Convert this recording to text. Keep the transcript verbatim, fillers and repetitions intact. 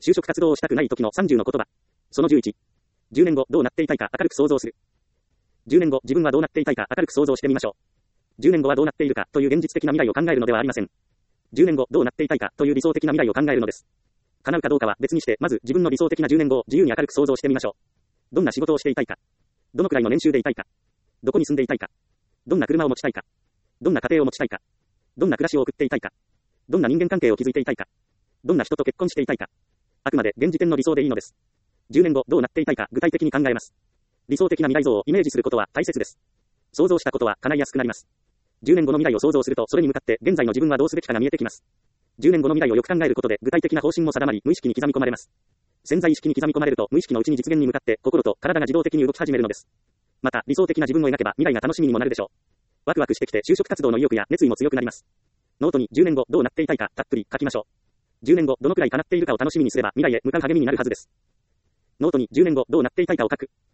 就職活動をしたくない時のさんじゅうの言葉。そのじゅういち。じゅうねんごどうなっていたいか明るく想像する。じゅうねんご自分はどうなっていたいか明るく想像してみましょう。じゅうねんごはどうなっているかという現実的な未来を考えるのではありません。じゅうねんごどうなっていたいかという理想的な未来を考えるのです。叶うかどうかは別にして、まず自分の理想的なじゅうねんごを自由に明るく想像してみましょう。どんな仕事をしていたいか。どのくらいの年収でいたいか。どこに住んでいたいか。どんな車を持ちたいか。どんな家庭を持ちたいか。どんな暮らしを送っていたいか。どんな人間関係を築いていたいか。どんな人と結婚していたいか。あくまで現時点の理想でいいのです。じゅうねんごどうなっていたいか具体的に考えます。理想的な未来像をイメージすることは大切です。想像したことは叶いやすくなります。じゅうねんごの未来を想像すると、それに向かって現在の自分はどうすべきかが見えてきます。じゅうねんごの未来をよく考えることで具体的な方針も定まり、無意識に刻み込まれます。潜在意識に刻み込まれると、無意識のうちに実現に向かって心と体が自動的に動き始めるのです。また、理想的な自分を描けば未来が楽しみにもなるでしょう。ワクワクしてきて就職活動の意欲や熱意も強くなります。ノートにじゅうねんごどうなっていたいかたっぷり書きましょう。じゅうねんごどのくらい叶っているかを楽しみにすれば未来へ向かう励みになるはずです。ノートにじゅうねんごどうなっていたいかを書く。